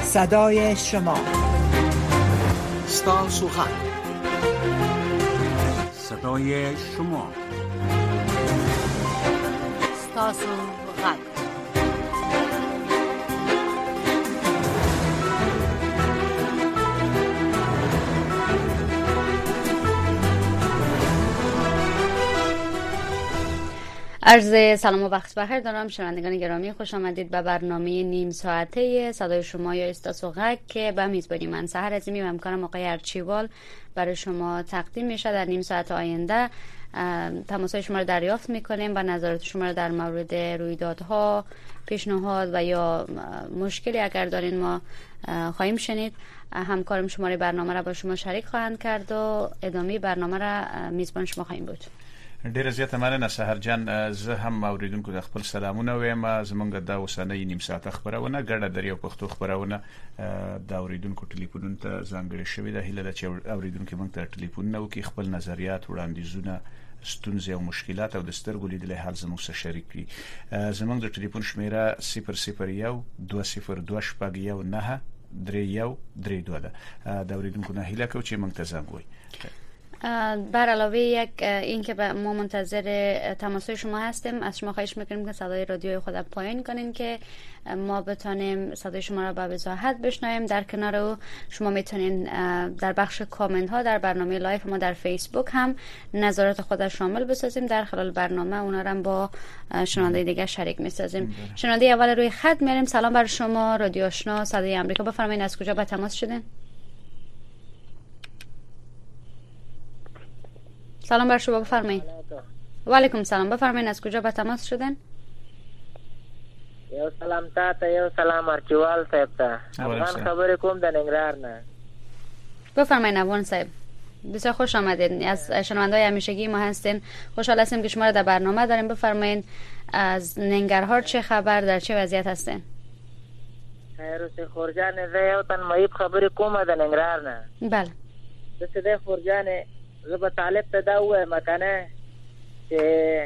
صدای شما. ستاسو غږ، صدای شما. ستاسو غږ. عرض سلام و وقت بخیر دارم شنوندگان گرامی، خوش آمدید به برنامه نیم ساعته صدای شما یا ستاسو غږ که به میزبانی من سحر عظیمی و همکارم آقای ارچیوال برای شما تقدیم میشه. در نیم ساعت آینده تماسهای شما رو دریافت میکنیم و نظرات شما رو در مورد رویدادها، پیشنهاد و یا مشکلی اگر دارین ما خواهیم شنید. همکارم شماره برنامه را با شما شریک خواهند کرد و ادامه برنامه را میزبان شما خواهیم بود. ډیره زیاته مننه سحر جان. زه هم اوریدونکو د خپل سلامونه وایم. زمونږ د اوسنۍ نیم ساعته خبرونه ګډه د یو پښتو خبرونه د اوریدونکو ټلیفونونو ته ځانګړې شوې ده. هیله ده چې اوریدونکو موږ ته ټلیفونونه وکړي، خپل نظریات، وړاندیزونه، ستونزې او مشکلات او د سترګو لیدلې حال زموږ سره شریک کړي. زمونږ د ټلیفون شمیره 001 202 شپږ 19 3132 ده. د اوریدونکو نه هیله کوم چې موږ ته زنګ وایي. بر علاوه یک این که ما منتظر تماسهای شما هستیم، از شما خواهش میکنیم که صدای رادیوی خود پایین کنین که ما بتونیم صدای شما را به وضاحت بشنویم. در کنار او شما میتونین در بخش کامنت ها در برنامه لایف ما در فیسبوک هم نظرات خود شامل بسازیم. در خلال برنامه اونا را با شنونده دیگه شریک میسازیم. شنونده اول روی خط میاریم. سلام بر شما، رادیو آشنا صدای آمریکا، بفرمایید از کجا با تماس شدین؟ سلام بر شما، بفرمایید. و علیکم سلام، بفرمایید از کجا به تماس شدن؟ یو سلام تاته، یو سلام ارچیوال صاحب ته. افغان خبرې کوم د ننګرهار نه. بفرمایید افغان صاحب، بسیار خوش آمدید. از شنونده‌های همیشگی ما هستین. خوشحال هستیم که شما را در برنامه داریم. بفرمایید از ننګرهار چه خبر، در چه وضعیت هستین؟ خیر اوسې خورجان، زه یو تن مهیب خبرې کوم د ننګرهار نه. بله. د خورجان زه به طالب ته دا ووایم کنه چې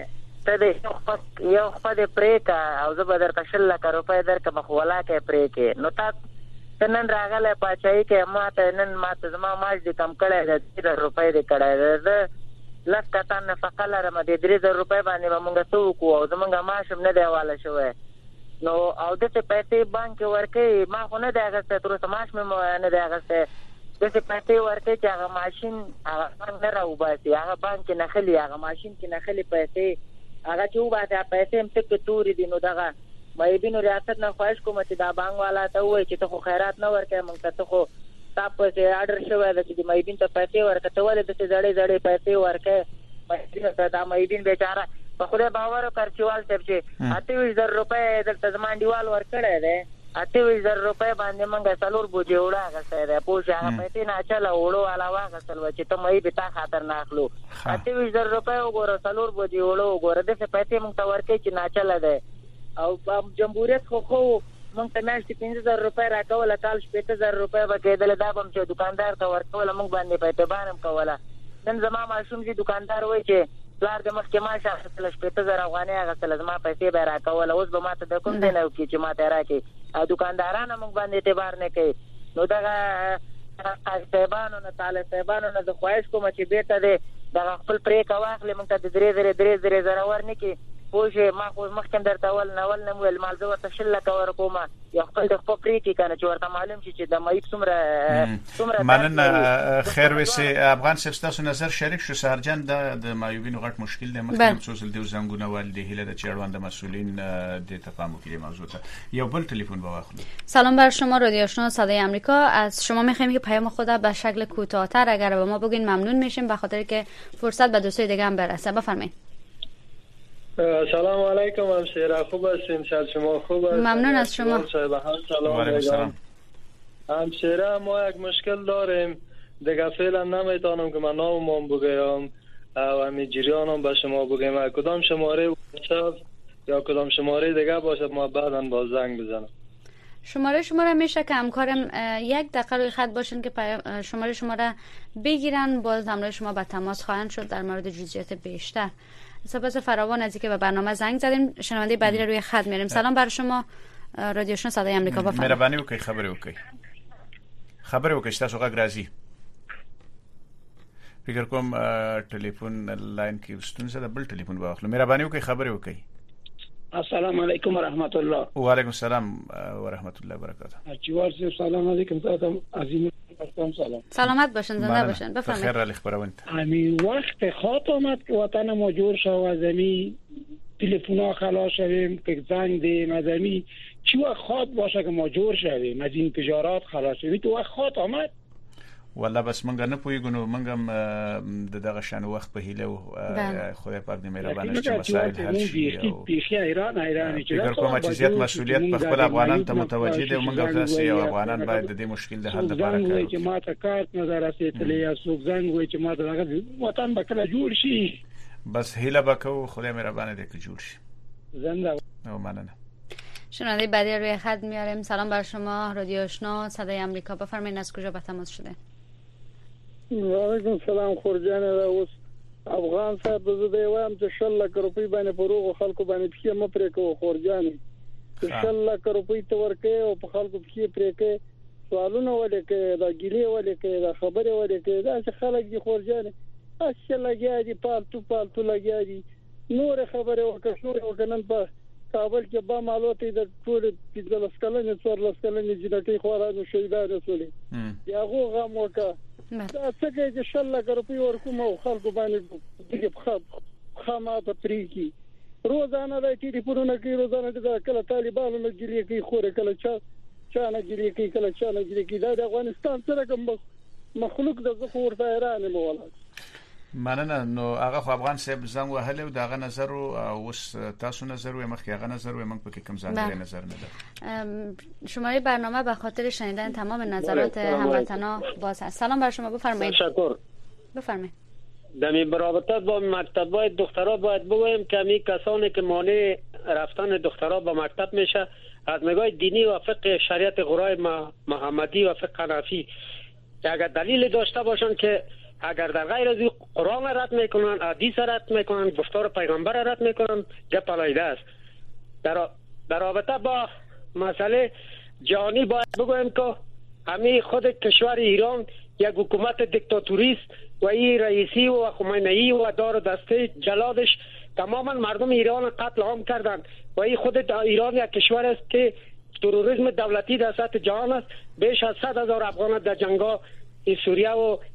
ته د یو خپه دې پرې که او زه به درته 10 لکه روپۍ درکړم، خو ولاکه یې پرې کې. نو ته نن راغلی پاچاهي کې ما ته زما معاش دې کم کړی دی، 3000 روپۍ دې کړی دی. زه 10 کسان نفقه لرم، د 3000 روپۍ باندې به مونږ څه وکړو او زمونږ معاش هم نه دی حواله شوی. نو او داسې پیسې بانک کې ورکوي، ما خو نه دی اخیستی، تر اوسه معاش مې نه دی اخیستی. داسې پیسې ورکوي چې هغه ماشین هغه بانک نه راوباسي، هغه بانک کې نښلي، هغه ماشین کې نښلي پیسې، هغه چې وباسي هغه پیسې هم ټکې تورې دي. نو دغه معیبینو ریاست نه خواهش کوم چې دا بانک والا ته ووایي چې ته خو خیرات نه ورکوې مونږ ته، ته خو ستا پسې اډر شوی ده چې د معیبین ته پیسې ورکړه، ته ولې داسې زړې زړې پیسې ورکوې معیبینو ته؟ دا معیبین بیچاره په خدای باور وکړه ارچیوال صاحب چې 28,000 روپۍ دلته زما انډیوال ورکړی دی. 28,000 روپۍ باندې مونږ 4 بوجې اوړه اخیستی دی. پوه شې، هغه پیسې ناچله اوړو والا واخیستل وه چې ته معیب تا خاطر نه اخلو. 28,000 روپۍ وګوره، 4 بوجې اوړه وګوره، داسې پیسې مونږ ته ورکوي چې ناچله دی. او جمهوریت خو مونږ ته میاشتې 15,000 روپۍ راکوله، کال 60,000 روپۍ به کېدله. دا به هم چې دکاندار ته ورکوله مونږ باندې په اعتبار هم کوله. نن زما ماشوم چې دکاندار وایي چې پلار د مخکې معاش اخیستله 60,000 افغانۍ اخیستله، زما پیسې به یې راکوله، اوس به ما ته د کوم ځای نه وکړي چې ما ته یې راکړي. دکانداران هم موږ باندې اعتبار نه کوي. نو دغه قاضي صاحبانو نه، طالب صاحبانو نه زه خواهش کوم چې بېرته د دغه خپل پرېکړه واخلي، موږ ته د 3,000 زره ورنکړي. پوه شې، ما خو مخکې هم درته اول نه ویل مال زه ورته 10 لکه ورکوم، یا خپل د خپل پرېکړې که نه چې ورته معلوم شي چې د معیب څومره. مننه. خیر وسې افغان صاحب، ستاسو نظر شریک شو. سهرجان د معیوبینو غټ مشکل دی، مخکې هم څو ځل دې زنګونه والدي. هیله ده چې اړوند مسئولین دې ته پام وکړي موضوع ته. یو بل تلفن به واخلو. سلام بر شما، رادیو آشنا صدای آمریکا. از شما می‌خوایم که پیام خود به شکل کوتاه‌تر اگر به ما بگین ممنون میشیم، به خاطر که فرصت به دوستای دیگه هم برسه. بفرمایید. سلام علیکم همشیره، خوب هستین؟ شما خوب هستین؟ ممنون از شما. سلام همشیره، ما یک مشکل داریم دیگه، فعلا نمیتونم که من نامم بگم و همین جریانم به شما بگم. کدام شماره واتساپ یا کدام شماره دیگه باشه ما بعدا با زنگ بزنم. شماره میشه که همکارم 1 دقیقه روی خط باشین که شماره بگیرن، باز همراه شما به تماس خواهند شد در مورد جزئیات بیشتر. سپاس فراوان از اینکه به برنامه زنگ زدیم. شنونده بعدی رو روی خط میاریم. سلام بر شما، رادیو آشنا صدای امریکا بفرمایید. مهرباني وکړئ خبرې وکړئ تاسو غږ راځي. فکر کوم ټلیفون لاین کې ستونزه ده، بل ټلیفون واخلو. مهرباني وکړئ خبرې وکړئ. السلام علیکم ورحمت الله. وعلیکم السلام ورحمت الله وبرکاته. چیوار سلام علیکم تاسو عظیم سلام. سلامت باشین، زنده باشین. بفرمایید. خیر علی خبرونت. همین وقت خاط آمد که وطن ما جور شد و زمین تلفن‌ها خلاص شویم که زنگ دیم از زمین چی وقت خاط باشه که ما جور شویم از این تجارات خلاص شویم. تو وقت خاط آمد والله بس منګه نه پویګنو منګم د دغه شان وخت په هیله او خدای پاک دې مهربانه شي مسائل حل شي او پیښه ایران چې فکر کوم چې زیات مسؤلیت په خپل افغانان ته متوجه دي. منګه تاسو یو افغانان باید د دې مشکل د حل لپاره کار وکړي. چې ما ته کار نظر رسېدلې یا څوک زنګ وایي چې ما ته دغه وطن به کله جوړ شي. بس هیله وکړو خدای مهربانه دې که جوړ شي. زنده او مننه. شنونده بعدی روی خط میاریم. سلام بر شما، رادیو آشنا صدای امریکا. بفرمایید از کجا به تماس شده؟ وعلیکم سلام خورجان اوس افغان صاحب زه وایم چې 60 لک روپۍ باندې پروغو خلکو باندې پخې مپرې کو خورجان 60 لک روپۍ ته ورکې او په خلکو پخې پرې کې سوالونه ولیکې دا ګیلې ولیکې دا خبره ولیکې دا چې خلک دي خورجان اصل لګیا دي پالتو لګیا دي نور خبره وکړنن په کابل کې با معلومات د ټول 15 کلنې 14 کلنې جنټي خوارانو شهیدان رسولي یاغو غم وکړه. دا څنګه چې 60 لک روپۍ ورکوم او خلکو باندې دغه خامات پریکی روزانه د ټلیفونونو کې روزانه د کله طالبانو مګری کوي خو کله چا نه ګری کوي کله چا نه ګری کوي. دا د افغانستان سره کوم مخلوق د زخور طیران مولا مننه. نو هغه خو افغان صاحب زنګ وهله او دغه نظر او اوس تاسو نظر و مخکې هغه نظر و موږ پکې کوم ځانګړی نظر نه ده. شماره برنامه به خاطر شنیدن تمام نظرات هموطنا باز است. سلام بر شما، بفرمایید. تشکر. بفرمایید. در برابطه با مکتب‌های دخترها باید بگویم که می کسانی که مانع رفتن دخترها به مکتب میشه از نگاه دینی و فقه شریعت قرآن محمدی و فقه حنفی اگر دلیل داشته باشند که اگر در غیر از قرآن رد میکنن، حدیث رد میکنن، گفتار پیغمبر رد میکنن، گپ علیده است. در رابطه با مسئله جهانی باید بگویم که همه خود کشور ایران یک حکومت دیکتاتوری است و این رئیسی و خمینی و دار دسته جلادش تماما مردم ایران قتل عام کردند و این خود ایران یک کشور است که تروریسم دولتی در سطح جهان است. بیش از 100,000 افغان در جنگ‌ها سوریه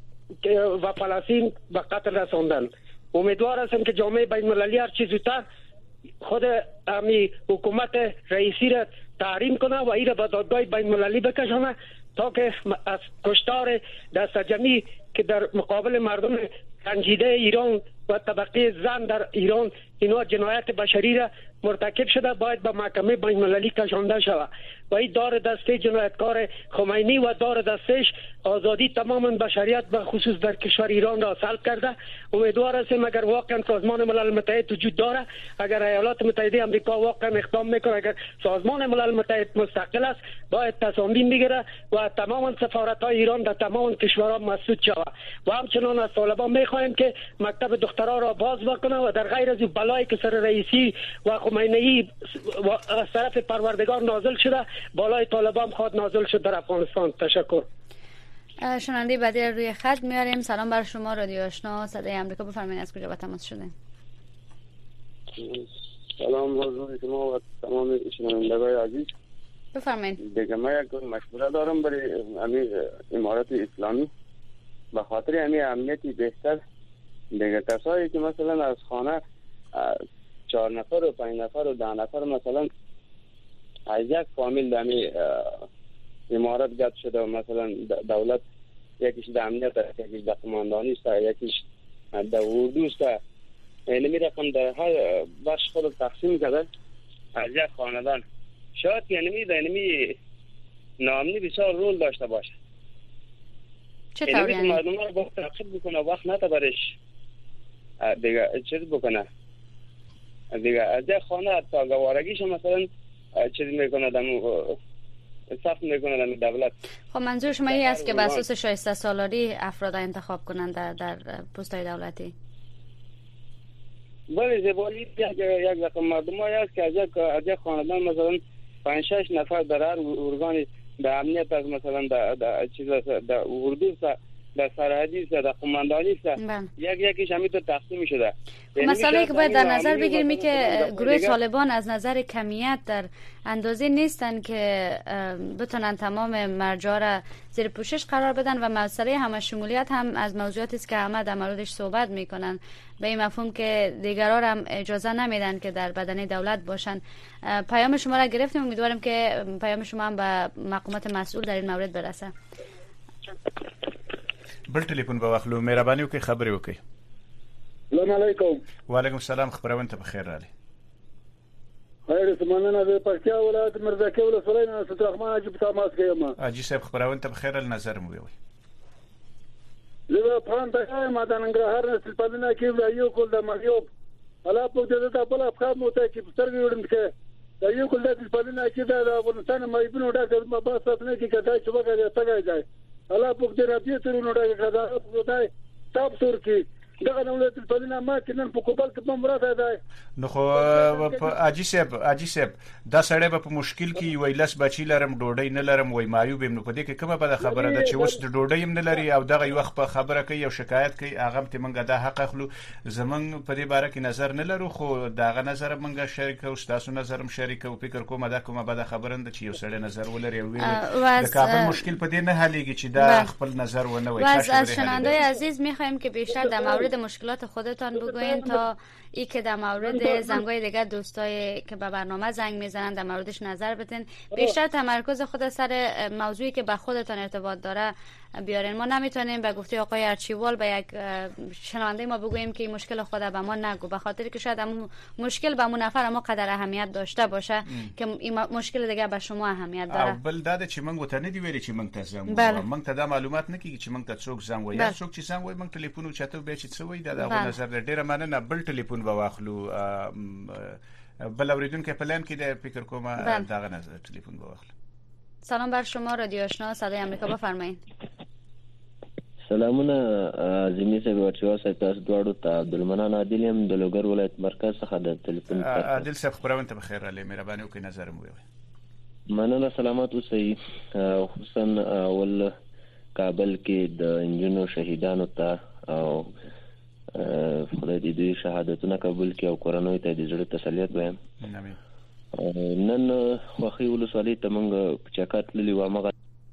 و فلسطین به قتل رساندند. امیدوار هستم که جامعه بین‌المللی هر چه زودتر خود امی حکومت رئیسی را تحریم کنه و این را به دادگاه بین‌المللی بکشانه تا که از کشتار دست جمعی که در مقابل مردم سنجیده ایران و طبقه زن در ایران اینا جنایت بشری را مرتکب شده باید به محکمه بین‌المللی کشانده شود و این دار دسته جنایتکار خمینی و دار دستش آزادی تماما بشریت به خصوص در کشور ایران را سلب کرده. امیدوار هستیم اگر واقعا سازمان ملل متحد وجود داره، اگر ایالات متحده آمریکا واقعا اقدام میکنه، اگر سازمان ملل متحد مستقل است باید تصامیم بگیره و تماما سفارت‌های ایران در تمام کشورها مسدود شود و همچنان از طالبان میخواهیم که مکتب دخترها را باز بکنه و در غیر از بلایی که سر رئیسی و خمینی از طرف پروردگار نازل شده بالای طالبان خود نازل شد در افغانستان. تشکر. شنونده بعدی روی خط میاریم. سلام بر شما، رادیو آشنا صدای امریکا. بفرمایید از کجا به تماس شده؟ سلام حضور شما و تمام شنوندگان عزیز. بفرمایید. دیگه من یک مشوره دارم برای امارات اسلامی به خاطر امنیتی بهتر. دیگه کسایی که مثلا از خانه 4 نفر و 5 نفر و 10 نفر مثلا از یک فامیل دمی امارات گرد شده و مثلا دولت یکیش در امنیت است، یکیش در قماندانی است، یکیش در اردو است، یعنی رقم در هر بخش خود تقسیم کرده از یک خاندان. شاید یعنی ناامنی بسیار رول داشته باشه. چطور یعنی؟ مردم رو با تعقیب بکنه، وقت نتا برش دیگه چیز بکنه دیگه از یک خانه تا گوارگیش مثلا چیز میکنه صف میکنه در دولت. خب منظور شما این است که بر اساس شایسته سالاری افراد انتخاب کنند در پست‌های دولتی؟ بله زبالی یک رقم مردم هایی است که از یک خاندان مثلا 5-6 نفر در هر ارگان د امنیت از مثلا د چیز د اردو در سرحدی است در قماندانی است یکیش همین تو تقسیم شده. مسئله که باید در نظر بگیریم که گروه طالبان از نظر کمیت در اندازه نیستن که بتونن تمام مرجع را زیر پوشش قرار بدن و مسئله همه شمولیت هم از موضوعاتی است که همه در موردش صحبت میکنن به این مفهوم که دیگران هم اجازه نمیدن که در بدن دولت باشن. پیام شما را گرفتیم، امیدوارم که پیام شما هم به مقامات مسئول در این مورد برسه. بل ټلیفون به واخلو، مهرباني وکړئ خبرې وکړئ. السلام علیکم. وعلیکم السلام، خبرونه ته بخیر راغلی. خیر سمانه د پکتیا ولایت مرزکه ولسوالۍ نه ست الرحمن حاجی په تماس کې یم. حاجی صاحب خبرونه ته بخیر ال نظر مو وي. زه په پران ته ما د ننګرهار نسل پدنه کې یو کول د مغیوب الا په دې ته بل افکار مو ته کې سترګې وړم کې دا یو کول د پدنه کې د افغانستان مېبونو ډاکټر ما باسه نه کې کدا چې وګړي تګای ځای الا په دې راځي ترونو ډاکټر کدا په دای تاب تور کې دغه نو ته پدنه ما کې نن په کوبل کې بم راځي دی نو خو حاجی صاحب دا سړی په مشکل کې ویلس بچی لرم ډوډۍ نه لرم وای مایوب هم نو په دې کې کومه بده خبره ده چې اوس د ډوډۍ هم نه لري او دغه یو وخت په خبره کوي او شکایت کوي هغه ته منګه دا حق اخلو زمنګ په دې باره کې نظر نه لرو خو داغه نظر منګه شریک او تاسو نظر هم شریک او فکر کوم دا کومه بده خبره ده چې یو سړی نظر ولري او د کابل مشکل په دې نه حلیږي چې دا خپل نظر ونه وای. از شنوندای عزیز میخوایم که بیشتر در مورد مشکلات خودتان بگوین تا ای که در مورد زنگای دیگر دوستای که به برنامه زنگ میزنن در موردش نظر بدین. بیشتر تمرکز خود سر موضوعی که به خودتان ارتباط داره بیارین. ما نمیتونیم به گفته آقای ارچیوال به یک شنونده ما بگوییم که این مشکل خود به ما نگو، به خاطر که شاید همون مشکل به اون نفر ما قدر اهمیت داشته باشه که این مشکل دیگه به شما اهمیت داره. بل داده چې موږ وته نه دی ویلي چې موږ ته زنګ موږ ته دا معلومات نه کیږي چې موږ ته څوک زنګ وایي یا څوک چې زنګ وایي موږ ټلیفون چاته به چې څه وایي دا نظر ډیره مننه. بل ټلیفون به واخلو، بل اوریدونکو په لین کې د فکر کومه دغه نظر ټلیفون به واخلو. سلام بر شما، رادیو آشنا صدای آمریکا، بفرمایید. سلامونه زمي صاحب ورچوا صاحب تاسو دواړو ته عبدالمنان عادل يم د لوګر ولایت مرکز څخه د ټلیفون عادل صاحب خبرونه ته بخیر علي مهرباني وکړئ نظر مو وي. مننه سلامات اوسئ. خصوصا ول کابل کې د انجنونو شهیدانو ته او خدای دې دوی شهادتونه قبول کړي او کورنۍ ته د زړه تسلیت وایم. امين. نن خوخي ولسوالۍ ته موږ چکات للی و مغه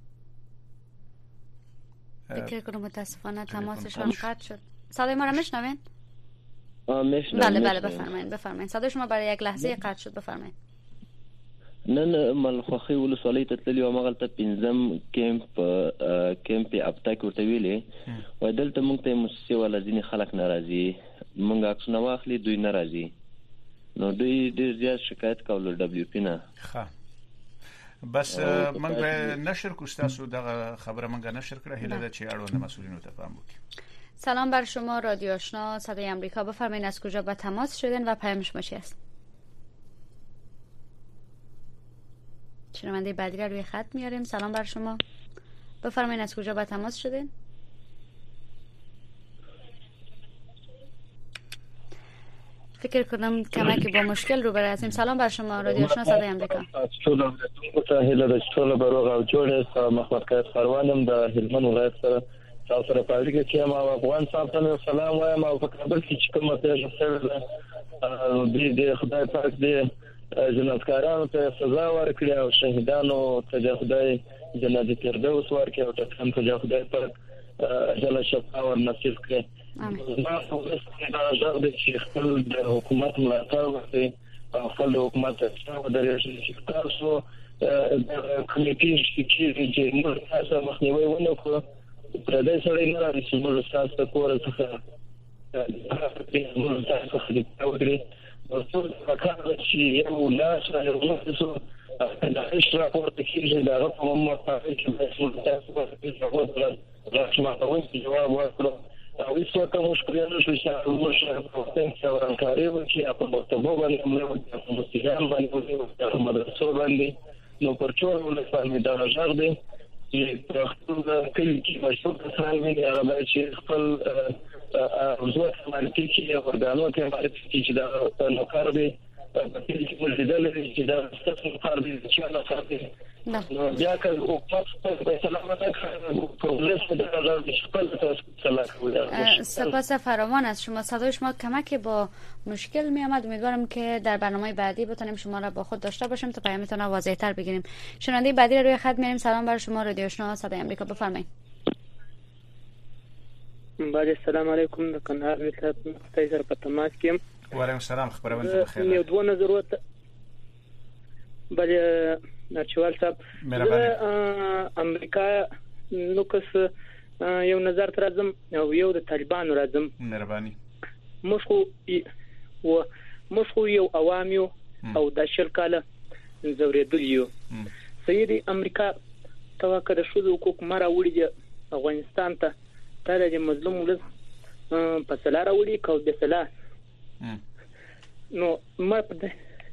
فکر کنم متاسفانه تماسشان قطع شد. صدای ما را میشنوین؟ میشنوم. بله بفرمایید. صدای شما برای یک لحظه قطع شد، بفرمایید. نن ملخوخي ولسوالۍ ته تللی و مغه ته پنځم کیمپ اپتاک ورته ویلې و دلته موږ ته مؤسسه ولازمي خلک ناراضي موږ عکسونه واخلي دوی ناراضي نو دوی ډیر زیات شکایت کول دبليو پی نه. ښه بس موږ نشر کو تاسو دغه خبره موږ نشر کړه هله د چې اړوند مسئولینو ته فهم وکړي. سلام بر شما، رادیو آشنا صدای آمریکا، بفرمایید از کجا به تماس شدین و پیام شما چی است؟ شنونده بعدی را روی خط میاریم. سلام بر شما، بفرمایید از کجا به تماس شدین؟ فکر کنم کمکی با مشکل رو برسیم. سلام بر شما، رادیو آشنا صدای آمریکا. ټول بروغ او جوړ محمد قایص خروانم د هلمند ولایت سره تاسو سره پالیګه کې ما افغان صاحب ته سلام وایم او په کابل کې کومه ته سره د خدای پاک دې جنازکارانو ته سزا ورکړي او شهیدانو ته خدای جنت فردوس ورکړي او ټکم ته خدای پاک جل شفا ور نصیب کړي. ما خو د خپل د حکومت ملاتړ وکړي او خپل حکومت ته درېږي چې تاسو د کمیټې چې موږ تاسو مخنیوي ونکړو پر دې سره نه راځي چې موږ تاسو کور څخه موږ تاسو خدای وکړي او څو فکر چې یو لا سره ورسو د اشرا پورته کېږي دا په موږ کې مسؤل تاسو ورته راځي چې جواب ورکړو او هیڅ کوم مشکل نه شي چې موږ په څنګه ورانکاري وکړي په مرتبه باندې موږ په مستقیم باندې په مدرسو باندې نو پر چور ولسمه دا راځر دي چې پښتون کلی کې مشهور کسان وي هغه چې خپل وزارت مالکی کې ورګانو کې معرفي چې دا نوکر دي په دې کې ولدل چې دا ستاسو کار دی چې الله خاطر نو بیا که او په سلامت پروګرس در خپل تاسو سپاس فراوان از شما. صدای شما کمک با مشکل می آمد. امیدوارم که در برنامه بعدی بتونیم شما را با خود داشته باشیم تا پیامتون را واضح‌تر بگیریم. شنونده بعدی را روی خط میاریم. سلام بر شما، رادیو آشنا صدای آمریکا، بفرمایید. بله سلام علیکم، د کندهار ملت مختای سره په تماس کې. وعلیکم السلام، خبرونه په خیر. یو دوه نظرات. بله نرچوال صاحب، امریکا نو کس یو نظر تر اعظم او یو د طالبانو راځم. مهرباني. مشخو یو عوامیو او د شل کاله زوریدلیو. سیدی امریکا توګه د شذو حقوق مرا وړي افغانستان ته تر دې مظلوم ولس په سلاره وړي کو د سلا نو ما په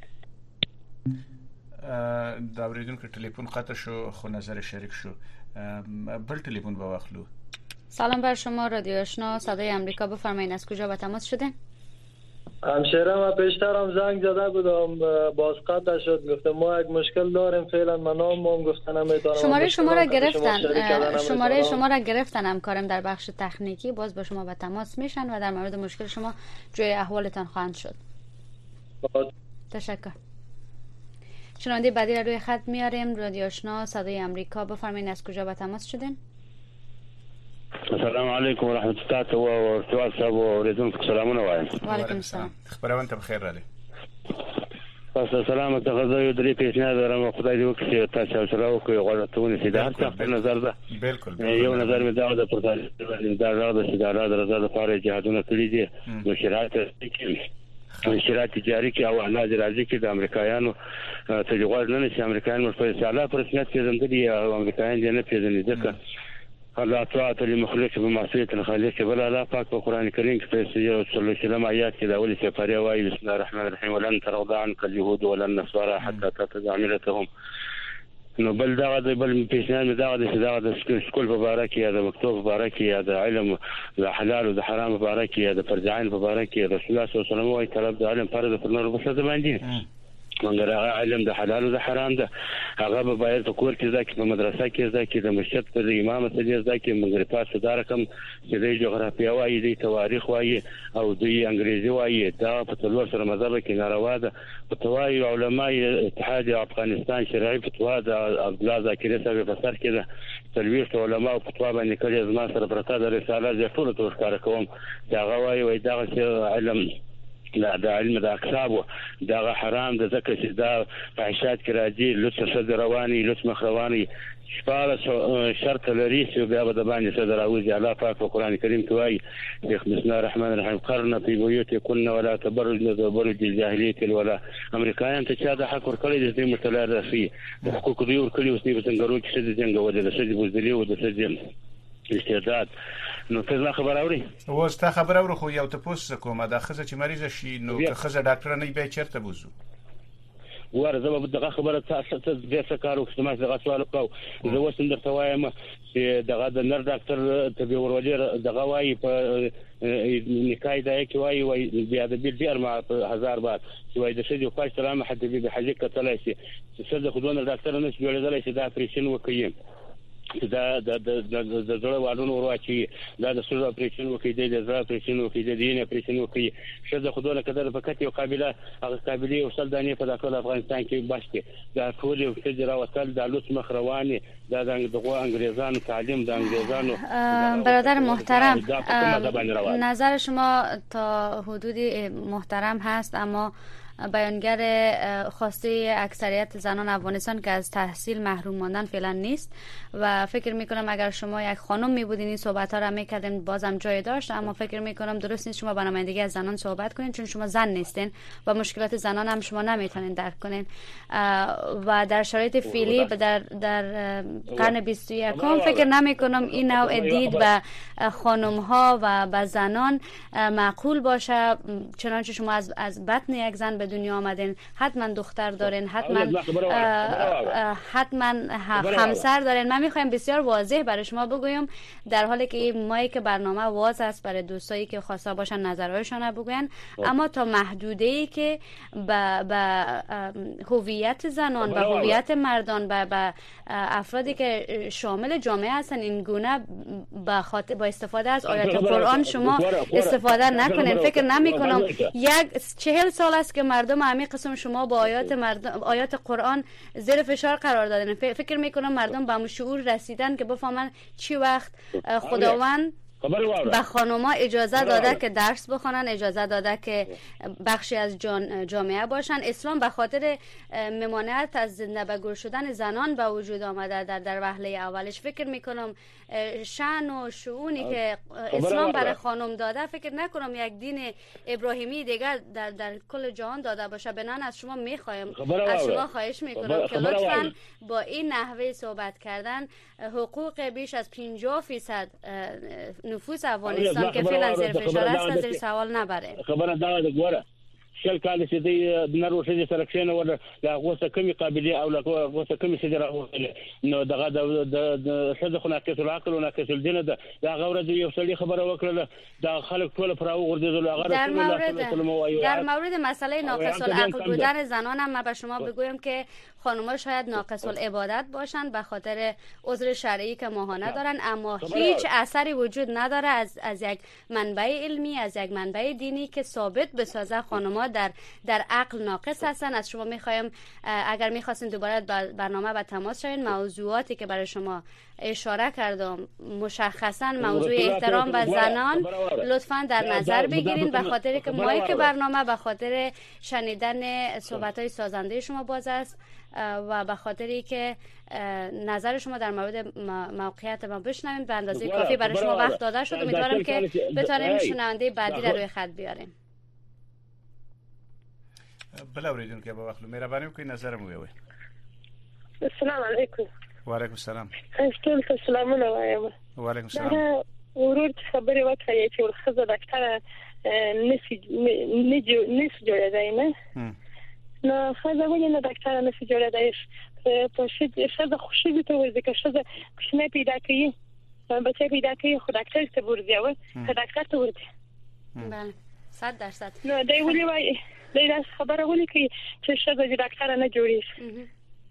دا اوریدونکو ټلیفون قطع شو، خو نظر شریک شو. بل ټلیفون به واخلو. سلام بر شما، رادیو آشنا صدای آمریکا، بفرمایید از کجا به تماس شدین؟ همشهره ما پیشترم زنگ زده بودم باز قطع شد. گفتم ما یک مشکل داریم فعلا، من نام گفتن نمیتونم. شماره را گرفتن، شما را گرفتن همکارم در بخش تکنیکی، باز با شما به تماس میشن و در مورد مشکل شما جوی احوالتان خواهند شد. تشکر. شنونده بعدی را روی خط میاریم. رادیو آشنا صدای آمریکا، بفرمایید از کجا به تماس شدین؟ السلام علیکم و رحمت الله تعالی و برکاته. و ریزونکو سلامونه وایم. و علیکم السلام. خبرونه ته بخیر رالی. پس سلامت غزا درې پیښنه درم. خدای دې وکړي تاسو سره وکړي غوړتونه سیده هر څه نظر ده. بالکل. یو نظر مې دا د پرتګال دا راځي چې دا راځي د فارغ جهادونه کړی دي. مشرات مشرات جاری کی او اعلی راځي کې د امریکایانو تجوال نه نشي. امریکایان په سالا پر رسمیت پیژندلي او امریکایان یې نه پیژني. ځکه الله تعالی المخلوق بمعصيه الخالق بل الله پاک په قران کریم کې په صلی الله علیه وسلم آیات کې دا ولې چې پاره وایي بسم الله الرحمن الرحیم ولن ترضى عنك اليهود ولا النصارى حتى تتبع ملتهم. نو بل دا د بل پیشنهاد دا د سکول په اړه کې د مکتوب په اړه کې د علم د حلال او د حرام په اړه کې د فرض په اړه کې رسول الله صلی الله علیه وسلم وايي طلب د علم فرض پر نور بس باندې مګر هغه علم د حلال او د حرام ده. هغه به باید په کور کې ځکه په مدرسه کې ځکه د مسجد په امام سره ځکه مګر تاسو دا رقم چې د جغرافیه وایي د تاریخ وایي او د انګریزي وایي دا په څلور سره مذهب کې ناروا ده. په توای علماء اتحاد افغانستان شرعي فتوا د عبد الله ذاکری صاحب په سر کې ده. تلويث علماء فتوا باندې کړي زما سره پرته د رساله د ټول تور کار کوم. دا وایي دا علم لا د علم د اکسابو دا حرام ده. ځکه چې دا فحشات کې راځي لوڅ صدر رواني لوڅ مخرواني شپاره شرط لري چې بیا به د باندې صدر راوځي. الله پاک په قران کریم کې وایي بسم الله الرحمن الرحیم قرن فی بیوتکن ولا تبرجن تبرج الجاهلیه الولا. امریکایان ته چا د حق ورکړي د متلار راسي د حقوق دی ورکړي اوس نه څنګه چې د څنګه وځي د څه بوزدلی او د څه استعداد. نو څه خبر اوري اوس ته خبر اورو خو یو ته پوس کومه د خزه چې مریض شي نو که خزه ډاکټر نه به چیرته بوزو ورزه به دغه خبره تاسو ته د څه کارو چې ما دغه سوال وکاو. زه وسم درته وایم چې دغه د نر ډاکټر ته به ورولې دغه وایي په نکای دا کې وایي بیا د ډیر ما 1000 بار چې وایي د شې په سلام حد به حاجه کتلای شي چې څه د خودونه ډاکټر نه شي جوړېدلای شي دا اپریشن وکړي. دا د زړه والونو ورواچي دا د سر اپریشن وکړي د زړه اپریشن وکړي د دین اپریشن وکړي. شزه خودونه کده فقط یو قابلیت هغه قابلیت او سلدانې په داخل افغانستان کې باشته دا ټول یو څه راوتل د لوس مخروانی دا د انګریزانو تعلیم د انګریزانو. برادر محترم نظر شما تا حدودی محترم هست، اما بیانگر خواسته اکثریت زنان افغانستان که از تحصیل محروم ماندن فعلا نیست و فکر میکنم اگر شما یک خانم میبودین این صحبت ها را میکردین بازم جای داشت، اما فکر میکنم درست نیست شما با نمایندگی از زنان صحبت کنین چون شما زن نیستین و مشکلات زنان هم شما نمیتونین درک کنین و در شرایط فعلی در قرن 21 فکر نمیکنم این نوع دید و خانم ها و به زنان معقول باشه. چنانچه شما از بطن یک زن به دنیا آمدین، حتما دختر دارین، حتما همسر دارین. من میخوایم بسیار واضح برای شما بگویم، در حالی که این مایی که برنامه واضح است برای دوستایی که خواسته باشن نظرهایشان بگوین، اما تا محدوده‌ای که به هویت زنان، به هویت مردان، به افرادی که شامل جامعه هستن این گونه با استفاده از آیات قرآن شما استفاده نکنین. فکر نمی کنم 40 سال است که مردم همین قسم شما با آیات قرآن زیر فشار قرار دادن. فکر می کنم مردم به شعور رسیدن که بفهمن چی وقت خداوند به خانوما اجازه داده که درس بخونن، اجازه داده که بخشی از جامعه باشن. اسلام به خاطر ممانعت از زنده به گور شدن زنان به وجود آمده در وهله اولش. فکر میکنم شأن و شؤونی که اسلام برای خانم داده، فکر نکنم یک دین ابراهیمی دیگر در کل جهان داده باشه. بنان از شما میخوایم، از شما خواهش میکنم که لطفاً با این نحوه صحبت کردن حقوق بیش از 50% نفوس افغانستان که فعلا زیر فشار است زیر سوال نبره. خبره دا ده ګوره شل کال چې د نرو شې سره کښینه ور لا غوسه کمی قابلیت او لا غوسه کمی چې راوړل نو دغه د شذ خناقه العقل وناقص الدين ده دا غوره د یو سړي خبره وکړه دا خلک ټول پراو ورده هغه در مورد مسئله ناقص العقل بودن زنان هم من به شما بگویم که خانم‌ها شاید ناقص العبادت باشن به خاطر عذر شرعی که ماهانه دارن، اما هیچ اثری وجود نداره از یک منبع علمی، از یک منبع دینی که ثابت بسازه خانم‌ها در عقل ناقص هستن. از شما میخوایم اگر میخواستین دوباره برنامه به تماس شوین، موضوعاتی که برای شما اشاره کردم مشخصا موضوع احترام و زنان لطفاً در نظر بگیرین، به خاطر که مایک برنامه به خاطر شنیدن صحبت‌های سازنده شما باز است و به خاطری که نظر شما در مورد موقعیت ما بشنویم. به اندازه کافی برای شما وقت داده شد. امیدوارم که بتونیم شنونده بعدی را روی خط بیاریم. بله اوریدونکو به وخت مهرباني وکړئ نظر مو ویوي. السلام علیکم. وعلیکم السلام. ټول سلامونه وایم. وعلیکم السلام. ورور خبرې وکړې چې ورخزه ډاکټر نس جوړېدای نه نو خزه ولې نه ډاکټر نس جوړېدای په شته خوشي ته ورځي که شته کوم پیدا کوي بچي پیدا کوي خو ډاکټر ته ورځي او ډاکټر ته ورځي. بله 100%. نو دی ولې وایي لیلا خبره ولې کوي چې شته ډاکټر نه جوړیږي.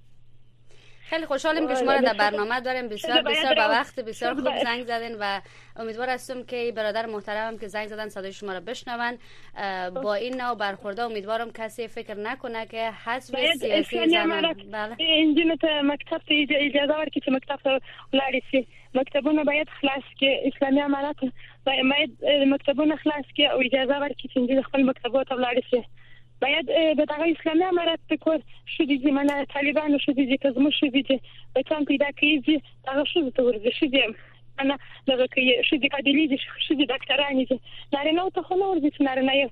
خیلی خوشحالیم که شما را در برنامه داریم. بسیار به وقت بسیار خوب زنگ زدین و امیدوار هستم که برادر محترمم که زنگ زدن صدای شما را بشنون. با این نوع برخورده امیدوارم کسی فکر نکنه که حزب سیاسی زنان. بله اینجا ته مکتب ته اجازه ورکړي چې مکتب ته ولاړ شي. مکتبونه باید خلاص کې اسلامي امانات باید مکتبونه خلاص کې او اجازه ورکړي چې خپل مکتبونه ته ولاړ شي. باید به دغه اسلامي امارات په شو دي منه طالبانو شو دي که زموږ شو دي بچان پیدا کیږي هغه شو ته ورځي شو دي انا دغه کې شو دي قابلیت دي شو دي ډاکټران دي نارینه ته خو نور دي نارینه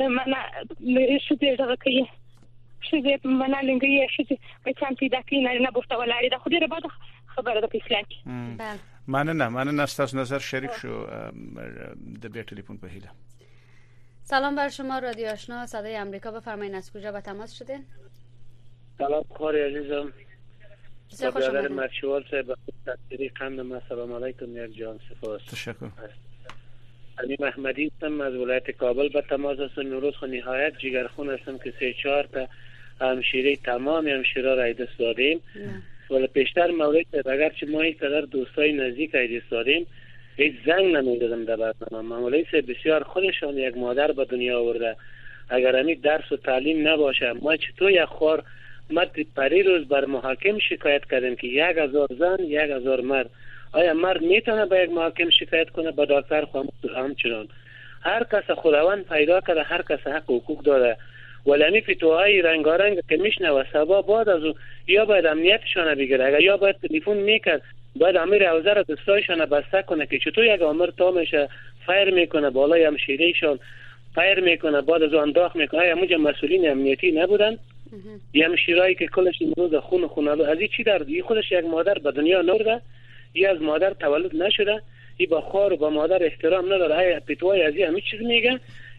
منه شو دي دغه کې شو دي منه لنګي شو دي بچان پیدا کوي نارینه بوسته ولاري د خو دې بعد خبره ده په اسلام کې. بله مننه تاسو نظر شریک شو د بیا ټلیفون په هیله. سلام بر شما رادیو آشنا صدای امریکا، بفرمایید از کجا به تماس شدین؟ سلام خاری عزیزم. برادر مرشوال صاحب تشکری قند سلام علیکم یک جان سپاس. تشکر. علی محمدی هستم از ولایت کابل به تماس هستم. نوروز خو نهایت جگرخون هستم که 3-4 تا همشیره تمام همشیره را ایدست دادیم. ولی پیشتر مورد اگر چه ما یک قدر دوستای نزدیک ایدست دادیم هیچ زنگ نمیدادم در برنامه. مولوی صاحب بسیار خودشان یک مادر به دنیا آورده. اگر همی درس و تعلیم نباشه ما چطور یک خور پری روز بر محاکم شکایت کردیم که 1000 زن 1000 مرد. آیا مرد میتونه به یک محاکم شکایت کنه؟ به دکتر همچنان. هر کس خداوند پیدا کرده، هر کس حق و حقوق داره. ولی فتواهای رنگارنگ که میشنوه سبا بعد از یا باید امنیتشان بگیره اگر یا باید تلفن میکرد باید امیر حوزه را دستایشان بسته کنه که چطور یک امر تا میشه فایر میکنه بالای همشیرهشان فایر میکنه بعد از انداخت میکنه. آیا موجه مسئولین امنیتی نبودن؟ یه همشیرهایی که کلش امروز خونالو از این چی در این خودش یک مادر به دنیا نورده، یه از مادر تولد نشده، این با خور و با مادر احترام نداره. آیا فتوای از این همه چیز میگه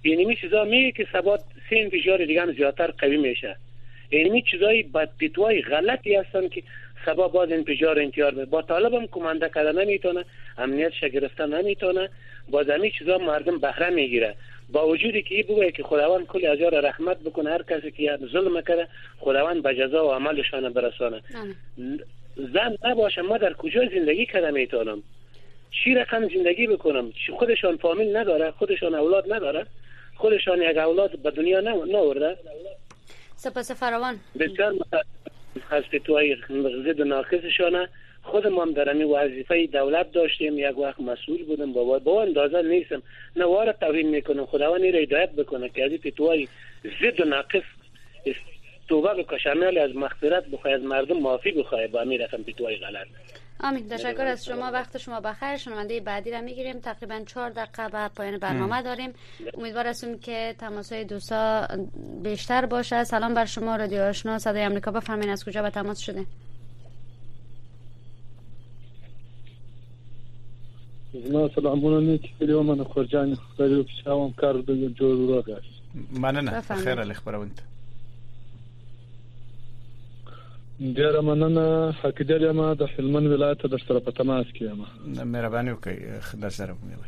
اینمی چیزا میگه که ثبات سه انفجار دیگه هم زیادتر قوی میشه. اینمی چیزای بدپیتوای غلطی هستن که سبب باز انفجار انتحار میشه. با طالب هم کمانده کردن نمیتونه، امنیتش گرفتن نمیتونه، باز همین چیزا مردم بهره میگیره. با وجودی که بگه که خداوند کل اجر رحمت بکنه هر کسی که ظلم کرده خداوند به جزا و عملشان برسانه. زن نباشه ما در کجا زندگی کنم میتونم؟ چی رقم زندگی بکنم؟ خودشان فامیل نداره، خودشان اولاد نداره، خودشان یک اولاد به دنیا نورده. سپاس فراوان. بسیار هستی توی ضد ناقصشانه. خودم هم در این وظیفه دولت داشتیم، یک وقت مسئول بودم، با اندازه نیستم، نوار توهین میکنم. خداوند را هدایت بکنه که از فتوای ضد و ناقص توبه بکنه، شامل از مغفرت بخواه، از مردم معافی بخواه با امیر رقم فتوای غلط. آمین. تشکر از شما. وقت شما بخیر. شنونده بعدی را میگیریم. تقریبا 4 دقیقه بعد پایان برنامه داریم. امیدوار هستیم که تماس‌های دوستا بیشتر باشه. سلام بر شما. رادیو آشنا صدای آمریکا، بفرمایید از کجا به تماس شده؟ زما سلامونه نیکی کلیو من خورجان رادیو پیشاوم کار دو جور راغاش. مننه. خیر علی خبروند. ډیره مننه. حقیقت ما د هلمند ولایت د سره په تماس کې یم. مهرباني وکړئ خدای سره مو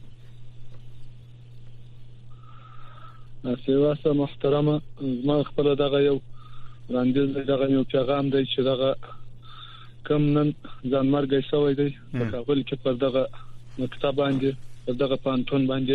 وي. سیواسه محترمه، زما خپل دغه یو وړاندیز دغه یو پیغام دی چې دغه کم نن ځان مرګ شوی دی په کابل کې پر دغه مکتب باندې پر دغه پانتون باندې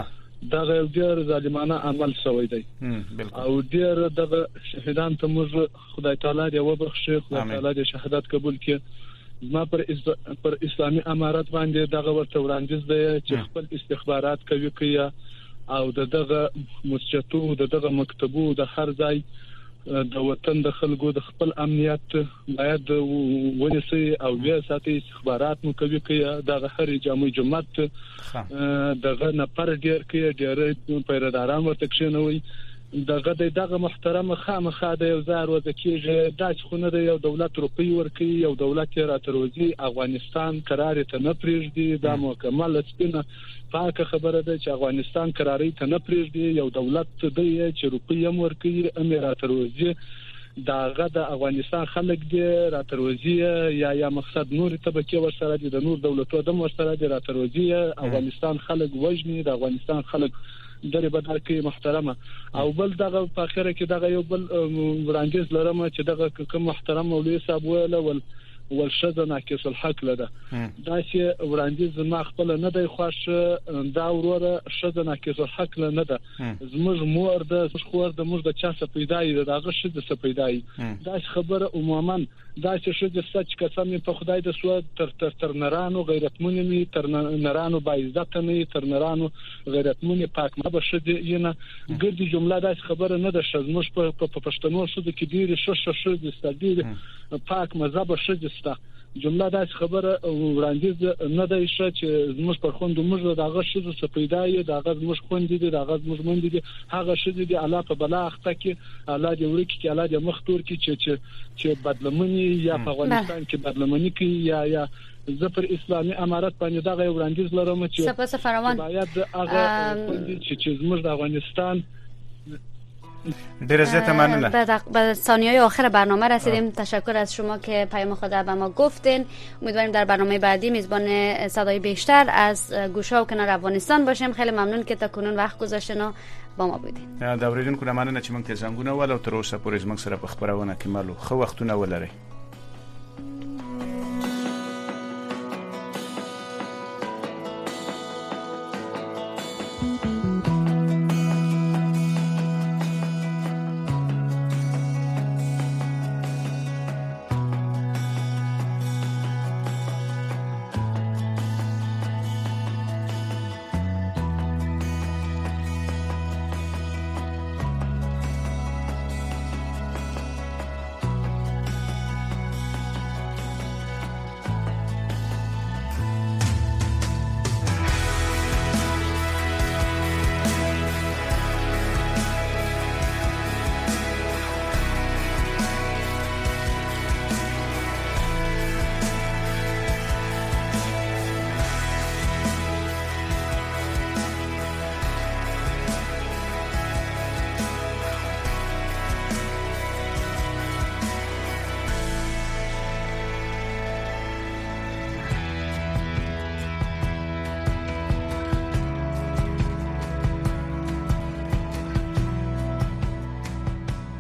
دغه ډیر ظالمانه عمل شوی دی او ډیر دغه شهیدان ته موږ خدای تعالی دې وبخښي، خدای تعالی دې شهادت قبول کړي. زما پر اسلامي امارات باندې دغه ورته وړاندیز دی چې خپل استخبارات کوي کیا او دغه مسجدو دغه مکتبو د هر ځای د وطن د خلکو د خپل امنیت باید ونیسي او بیا ساتي استخبارات مو کوي کیا دغه هر جامع جماعت دغه نفر ډیر کې ډیر پیراداران ورته کښینوي. دغه محترم خامخا د یو زار وځکیږي داس خونه د یو دولت روپی ورکی، یو دولت راتروزی افغانستان قرار ته نه پریږدي. دا مکمل سپینه پاکه خبره ده چې افغانستان قراری ته نه پریږدي. یو دولت دی چې روپی هم ورکی، امارات روزي داغه د افغانستان خلک دی راتروزی یا مقصد نور طبقه ورسره دي، د نور دولتو د ورسره دي راتروزی. افغانستان خلک وژني، د افغانستان خلک درې بدل کې محترمه. او بل دغه په اخره کې دغه یو بل وړاندیز لرم چې دغه کوم محترم مولوی صاحب ویل والشذ ناقص الحق لده دا چې وړاندیز ما خپل نه دی خوښ، دا وروره شذ ناقص الحق نه ده. زموږ مور د خور د موږ د چا څه پیدایي دغه شذ څه پیدایي دا خبره عموما دا چې شذ سچ قسم په خدای د سو تر نرانو غیرتمن می تر نرانو با عزت نه تر نرانو غیرتمن پاک ما به شذ ینه ګردي جمله دا خبره نه ده. شذ موږ په پښتنو شذ کې ډیر شذ استدید پاک مذهب شذ جمله دا خبره وړاندیز نه دی چې موږ پر خوند موږ دغه شذ څه پیدایي دغه موږ خوند دي دغه موږ مند دي هغه شذ دي الله په بلا اخته کې الله دې ورکی کې الله دې مختور کې چې بدلمنی یا په افغانستان کې بدلمنی کې یا زفر اسلامي امارات باندې دغه وړاندیز لرم چې سپاس فراوان باید هغه چې موږ د افغانستان در زیت مننه. به ثانیه‌های آخر برنامه رسیدیم. تشکر از شما که پیام خود به ما گفتین. امیدواریم در برنامه بعدی میزبان صدای بیشتر از گوشه و کنار افغانستان باشیم. خیلی ممنون که تا کنون وقت گذاشتین و با ما بودین. دا اوریدونکو مننه چې مونږ ته زنګونه ول او تر اوسه پورې زموږ سره په خبرونه کې مالو خو وختونه ولري.